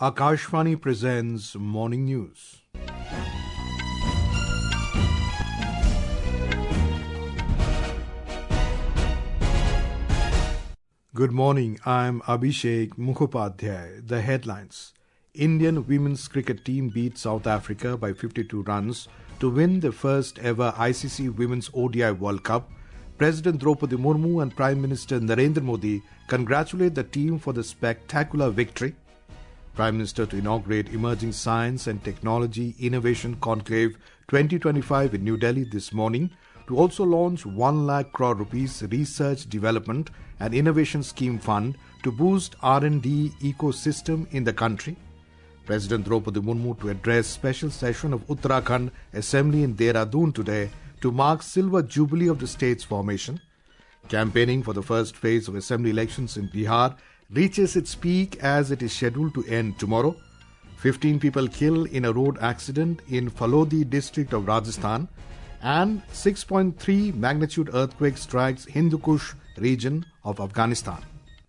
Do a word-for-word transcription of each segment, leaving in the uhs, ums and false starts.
Akashvani presents Morning News. Good morning, I'm Abhishek Mukhopadhyay. The headlines. Indian women's cricket team beat South Africa by fifty-two runs to win the first ever I C C Women's O D I World Cup. President Draupadi Murmu and Prime Minister Narendra Modi congratulate the team for the spectacular victory. Prime Minister to inaugurate Emerging Science and Technology Innovation Conclave twenty twenty-five in New Delhi this morning, to also launch one lakh crore rupees Research Development and Innovation Scheme Fund to boost R and D ecosystem in the country. President Draupadi Murmu to address special session of Uttarakhand Assembly in Dehradun today to mark silver jubilee of the state's formation. Campaigning for the first phase of assembly elections in Bihar reaches its peak as it is scheduled to end tomorrow. fifteen people killed in a road accident in Phalodi district of Rajasthan, and six point three magnitude earthquake strikes Hindu Kush region of Afghanistan.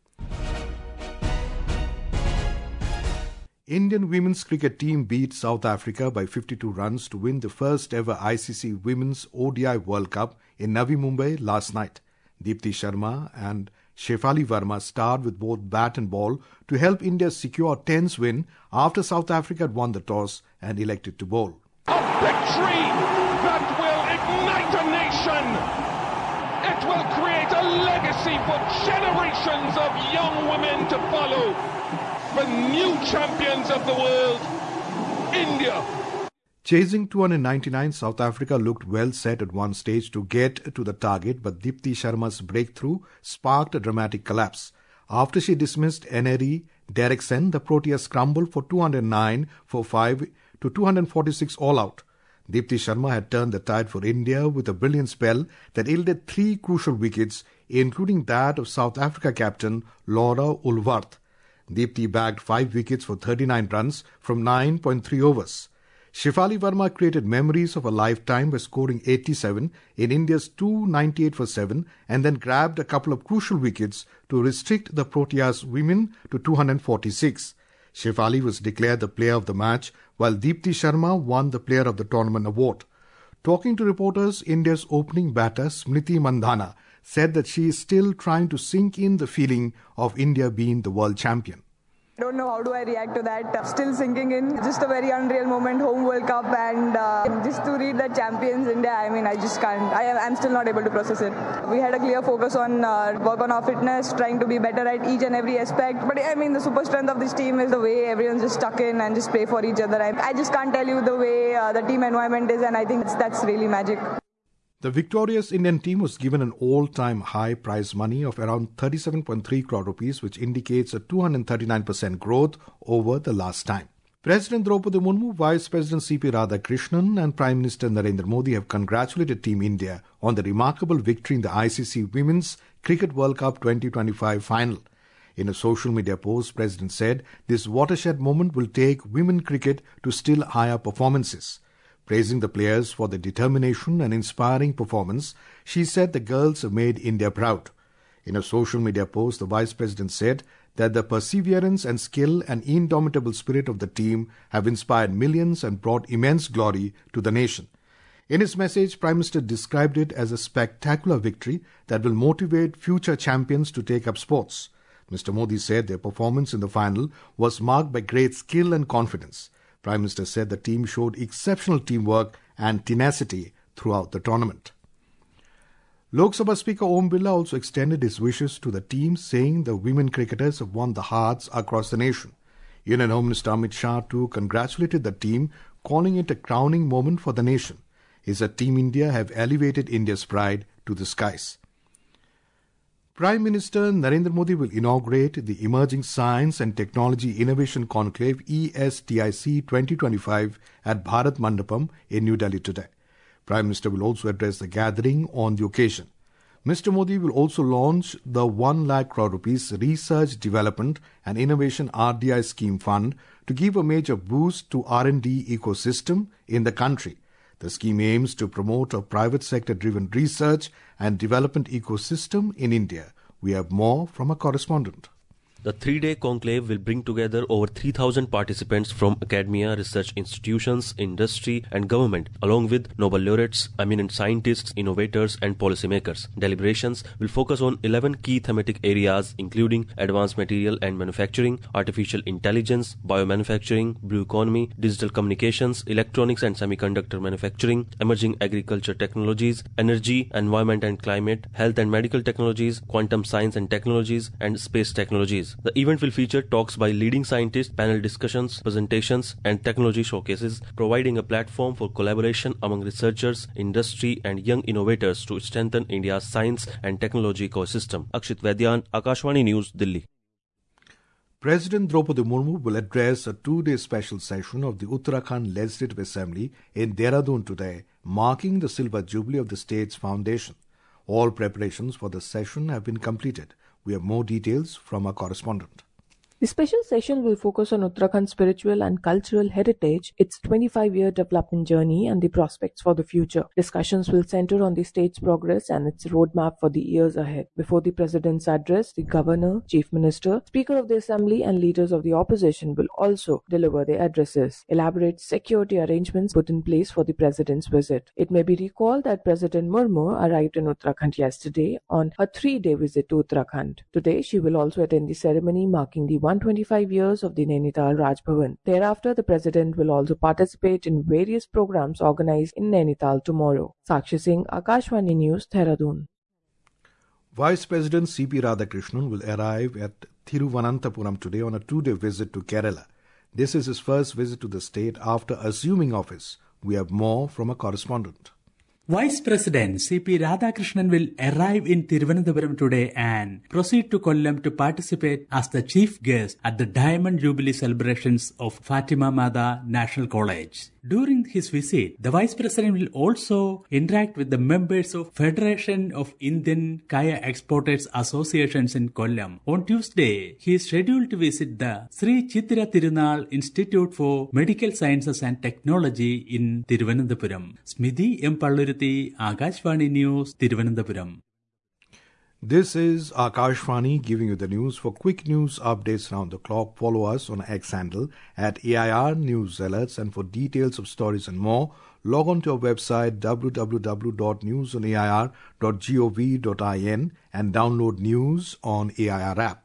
Indian women's cricket team beat South Africa by fifty-two runs to win the first ever I C C Women's O D I World Cup in Navi Mumbai last night. Deepti Sharma and Shefali Verma starred with both bat and ball to help India secure a tense win after South Africa had won the toss and elected to bowl. A victory that will ignite a nation. It will create a legacy for generations of young women to follow. The new champions of the world, India. Chasing two hundred ninety-nine, South Africa looked well set at one stage to get to the target, but Deepti Sharma's breakthrough sparked a dramatic collapse. After she dismissed N R E Derrickson, the Proteas crumbled for two hundred nine for five to two hundred forty-six all out. Deepti Sharma had turned the tide for India with a brilliant spell that yielded three crucial wickets, including that of South Africa captain Laura Ulwarth. Deepti bagged five wickets for thirty-nine runs from nine point three overs. Shefali Verma created memories of a lifetime by scoring eighty-seven in India's two ninety-eight for seven and then grabbed a couple of crucial wickets to restrict the Proteas women to two hundred forty-six. Shefali was declared the player of the match, while Deepti Sharma won the player of the tournament award. Talking to reporters, India's opening batter Smriti Mandhana said that she is still trying to sink in the feeling of India being the world champion. I don't know how do I react to that. Still sinking in. Just a very unreal moment, home World Cup, and uh, just to read the champions India, I mean, I just can't. I am I'm still not able to process it. We had a clear focus on uh, work on our fitness, trying to be better at each and every aspect. But I mean, the super strength of this team is the way everyone's just stuck in and just play for each other. I, I just can't tell you the way uh, the team environment is, and I think that's, that's really magic. The victorious Indian team was given an all-time high prize money of around thirty-seven point three crore rupees, which indicates a two hundred thirty-nine percent growth over the last time. President Draupadi Murmu, Vice President C P Radhakrishnan and Prime Minister Narendra Modi have congratulated Team India on the remarkable victory in the I C C Women's Cricket World Cup twenty twenty-five final. In a social media post, President said this watershed moment will take women cricket to still higher performances. Praising the players for their determination and inspiring performance, she said the girls have made India proud. In a social media post, the Vice President said that the perseverance and skill and indomitable spirit of the team have inspired millions and brought immense glory to the nation. In his message, Prime Minister described it as a spectacular victory that will motivate future champions to take up sports. Mister Modi said their performance in the final was marked by great skill and confidence. Prime Minister said the team showed exceptional teamwork and tenacity throughout the tournament. Lok Sabha Speaker Om Birla also extended his wishes to the team, saying the women cricketers have won the hearts across the nation. Union Home Minister Amit Shah too congratulated the team, calling it a crowning moment for the nation. He said Team India have elevated India's pride to the skies. Prime Minister Narendra Modi will inaugurate the Emerging Science and Technology Innovation Conclave E S T I C twenty twenty-five at Bharat Mandapam in New Delhi today. Prime Minister will also address the gathering on the occasion. Mister Modi will also launch the one lakh crore rupees Research Development and Innovation R D I Scheme Fund to give a major boost to R and D ecosystem in the country. The scheme aims to promote a private sector-driven research and development ecosystem in India. We have more from a correspondent. The three-day conclave will bring together over three thousand participants from academia, research institutions, industry and government, along with Nobel laureates, eminent scientists, innovators and policymakers. Deliberations will focus on eleven key thematic areas including advanced material and manufacturing, artificial intelligence, biomanufacturing, blue economy, digital communications, electronics and semiconductor manufacturing, emerging agriculture technologies, energy, environment and climate, health and medical technologies, quantum science and technologies and space technologies. The event will feature talks by leading scientists, panel discussions, presentations and technology showcases, providing a platform for collaboration among researchers, industry and young innovators to strengthen India's science and technology ecosystem. Akshit Vaidyan, Akashvani News, Delhi. President Draupadi Murmu will address a two-day special session of the Uttarakhand Legislative Assembly in Dehradun today, marking the silver jubilee of the state's foundation. All preparations for the session have been completed. We have more details from our correspondent. The special session will focus on Uttarakhand's spiritual and cultural heritage, its twenty-five-year development journey and the prospects for the future. Discussions will center on the state's progress and its roadmap for the years ahead. Before the President's address, the Governor, Chief Minister, Speaker of the Assembly and leaders of the opposition will also deliver their addresses. Elaborate security arrangements put in place for the President's visit. It may be recalled that President Murmu arrived in Uttarakhand yesterday on a three-day visit to Uttarakhand. Today, she will also attend the ceremony marking the one hundred twenty-five years of the Nainital Raj Bhavan. Thereafter, the President will also participate in various programs organized in Nainital tomorrow. Sakshi Singh, Akashvani News, Dehradun. Vice President C P Radhakrishnan will arrive at Thiruvananthapuram today on a two-day visit to Kerala. This is his first visit to the state after assuming office. We have more from a correspondent. Vice President C P Radhakrishnan will arrive in Thiruvananthapuram today and proceed to Kollam to participate as the chief guest at the Diamond Jubilee celebrations of Fatima Mada National College. During his visit, the Vice President will also interact with the members of Federation of Indian Kaya Exporters Associations in Kollam. On Tuesday, he is scheduled to visit the Sri Chitra Tirunal Institute for Medical Sciences and Technology in Thiruvananthapuram. Smidhi M. Palluruthi, Akashvani News, Thiruvananthapuram. This is Akashvani giving you the news. For quick news updates around the clock, follow us on X handle at A I R News Alerts, and for details of stories and more, log on to our website w w w dot news on a i r dot gov dot in and download news on A I R app.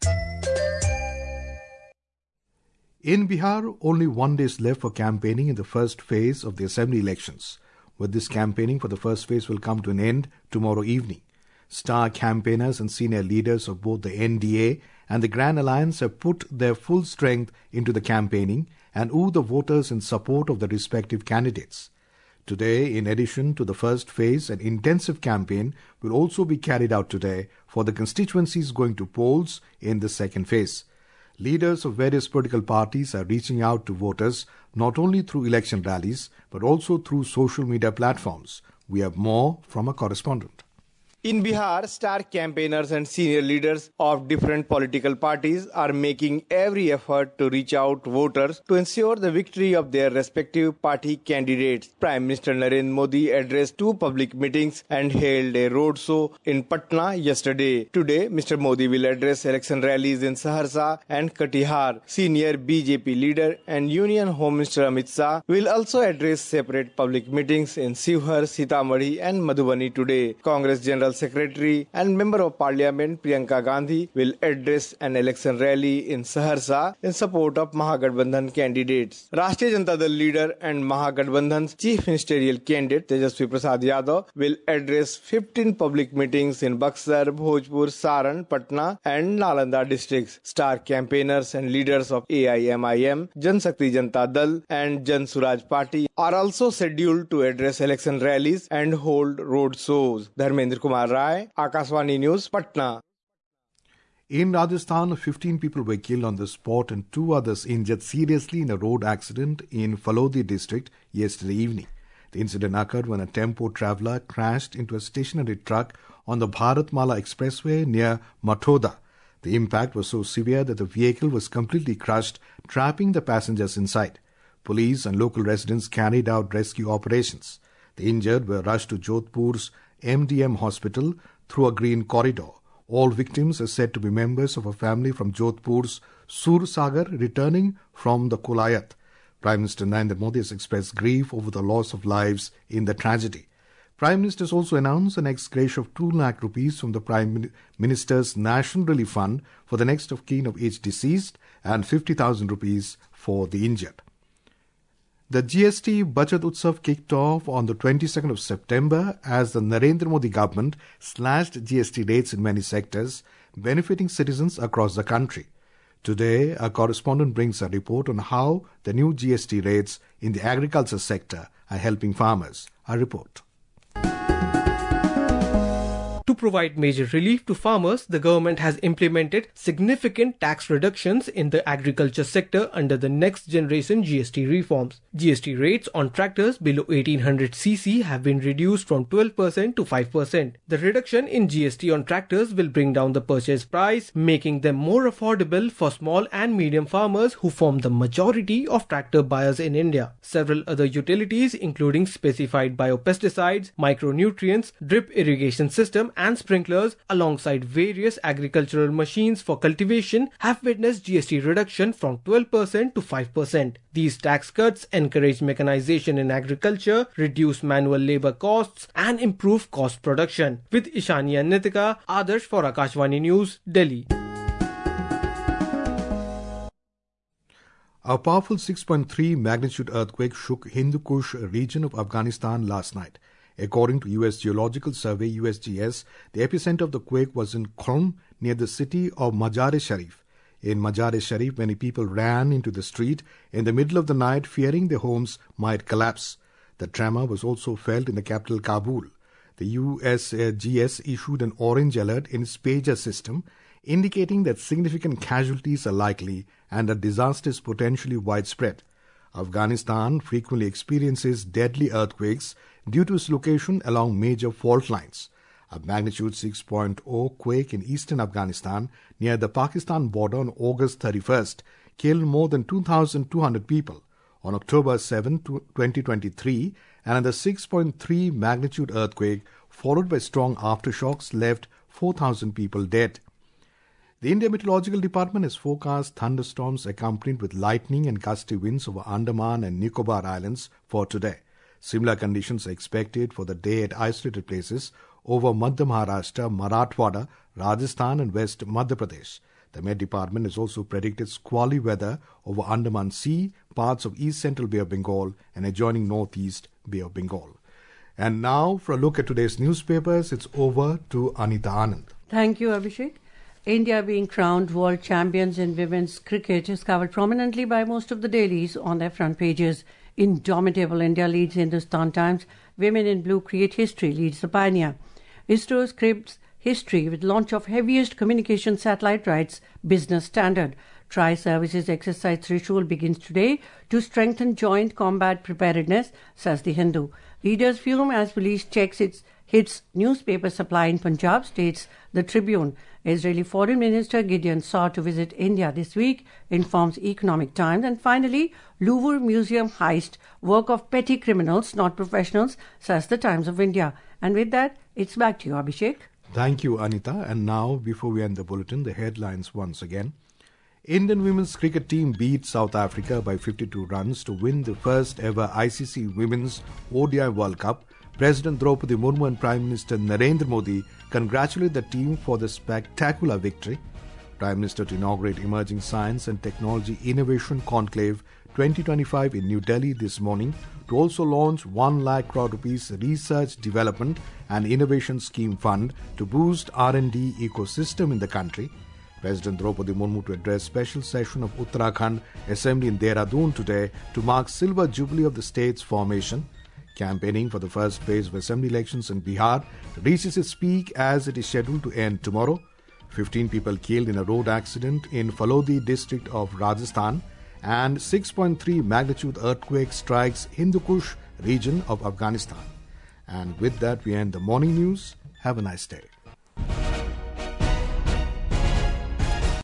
In Bihar, only one day is left for campaigning in the first phase of the assembly elections. With this campaigning for the first phase will come to an end tomorrow evening. Star campaigners and senior leaders of both the N D A and the Grand Alliance have put their full strength into the campaigning and woo the voters in support of the respective candidates. Today, in addition to the first phase, an intensive campaign will also be carried out today for the constituencies going to polls in the second phase. Leaders of various political parties are reaching out to voters not only through election rallies but also through social media platforms. We have more from a correspondent. In Bihar, star campaigners and senior leaders of different political parties are making every effort to reach out to voters to ensure the victory of their respective party candidates. Prime Minister Narendra Modi addressed two public meetings and held a roadshow in Patna yesterday. Today, Mister Modi will address election rallies in Saharsa and Katihar. Senior B J P leader and Union Home Minister Amit Shah will also address separate public meetings in Shivhar, Sitamarhi and Madhubani today. Congress General Secretary and Member of Parliament Priyanka Gandhi will address an election rally in Saharsa in support of Mahagathbandhan candidates. Rashtriya Janata Dal leader and Mahagathbandhan's chief ministerial candidate Tejasvi Prasad Yadav will address fifteen public meetings in Buxar, Bhojpur, Saran, Patna and Nalanda districts. Star campaigners and leaders of A I M I M, Jan Shakti Janata Dal and Jan Suraj Party are also scheduled to address election rallies and hold road shows. Dharmendra Kumar Rai, Akashvani News, Patna. In Rajasthan, fifteen people were killed on the spot and two others injured seriously in a road accident in Phalodi district yesterday evening. The incident occurred when a tempo traveller crashed into a stationary truck on the Bharatmala Expressway near Mathoda. The impact was so severe that the vehicle was completely crushed, trapping the passengers inside. Police and local residents carried out rescue operations. The injured were rushed to Jodhpur's M D M hospital through a green corridor. All victims are said to be members of a family from Jodhpur's Sursagar returning from the Kolayat. Prime Minister Narendra Modi has expressed grief over the loss of lives in the tragedy. Prime Minister has also announced an ex gratia of two lakh rupees from the Prime Minister's National Relief Fund for the next of kin of each deceased and fifty thousand rupees for the injured. The G S T Bachat Utsav kicked off on the twenty-second of September as the Narendra Modi government slashed G S T rates in many sectors, benefiting citizens across the country. Today, our correspondent brings a report on how the new G S T rates in the agriculture sector are helping farmers. A report. To provide major relief to farmers, the government has implemented significant tax reductions in the agriculture sector under the next generation G S T reforms. G S T rates on tractors below eighteen hundred c c have been reduced from twelve percent to five percent. The reduction in G S T on tractors will bring down the purchase price, making them more affordable for small and medium farmers who form the majority of tractor buyers in India. Several other utilities, including specified biopesticides, micronutrients, drip irrigation system and sprinklers alongside various agricultural machines for cultivation have witnessed G S T reduction from twelve percent to five percent. These tax cuts encourage mechanization in agriculture, reduce manual labor costs and improve cost production. With Ishani and Nitika, Adarsh for Akashvani News, Delhi. A powerful six point three magnitude earthquake shook Hindu Kush region of Afghanistan last night. According to U S Geological Survey U S G S, the epicenter of the quake was in Qom, near the city of Mazar-e-Sharif. In Mazar-e-Sharif, many people ran into the street in the middle of the night, fearing their homes might collapse. The tremor was also felt in the capital Kabul. The U S G S issued an orange alert in its pager system, indicating that significant casualties are likely and a disaster is potentially widespread. Afghanistan frequently experiences deadly earthquakes due to its location along major fault lines. A magnitude six point oh quake in eastern Afghanistan near the Pakistan border on August thirty-first killed more than two thousand two hundred people. On October seventh, twenty twenty-three, another six point three magnitude earthquake followed by strong aftershocks left four thousand people dead. The India Meteorological Department has forecast thunderstorms accompanied with lightning and gusty winds over Andaman and Nicobar Islands for today. Similar conditions are expected for the day at isolated places over Madhya Maharashtra, Marathwada, Rajasthan and West Madhya Pradesh. The Met Department has also predicted squally weather over Andaman Sea, parts of East Central Bay of Bengal and adjoining Northeast Bay of Bengal. And now, for a look at today's newspapers, it's over to Anita Anand. Thank you, Abhishek. India being crowned world champions in women's cricket is covered prominently by most of the dailies on their front pages. Indomitable India leads Hindustan Times. Women in Blue create history leads The Pioneer. ISRO scripts history with launch of heaviest communication satellite rights business standard. Tri-Services exercise ritual begins today to strengthen joint combat preparedness, says The Hindu. Leaders fume as police checks its hits newspaper supply in Punjab, states The Tribune. Israeli Foreign Minister Gideon Saar to visit India this week, informs Economic Times. And finally, Louvre Museum heist, work of petty criminals, not professionals, says the Times of India. And with that, it's back to you, Abhishek. Thank you, Anita. And now, before we end the bulletin, the headlines once again. Indian women's cricket team beat South Africa by fifty-two runs to win the first ever I C C Women's O D I World Cup. President Draupadi Murmu and Prime Minister Narendra Modi congratulate the team for the spectacular victory. Prime Minister to inaugurate Emerging Science and Technology Innovation Conclave twenty twenty-five in New Delhi this morning to also launch one lakh crore rupees Research, Development and Innovation Scheme Fund to boost R and D ecosystem in the country. President Draupadi Murmu to address special session of Uttarakhand Assembly in Dehradun today to mark silver jubilee of the state's formation. Campaigning for the first phase of assembly elections in Bihar reaches its peak as it is scheduled to end tomorrow. fifteen people killed in a road accident in Falodi district of Rajasthan, and six point three magnitude earthquake strikes Hindu Kush region of Afghanistan. And with that, we end the morning news. Have a nice day.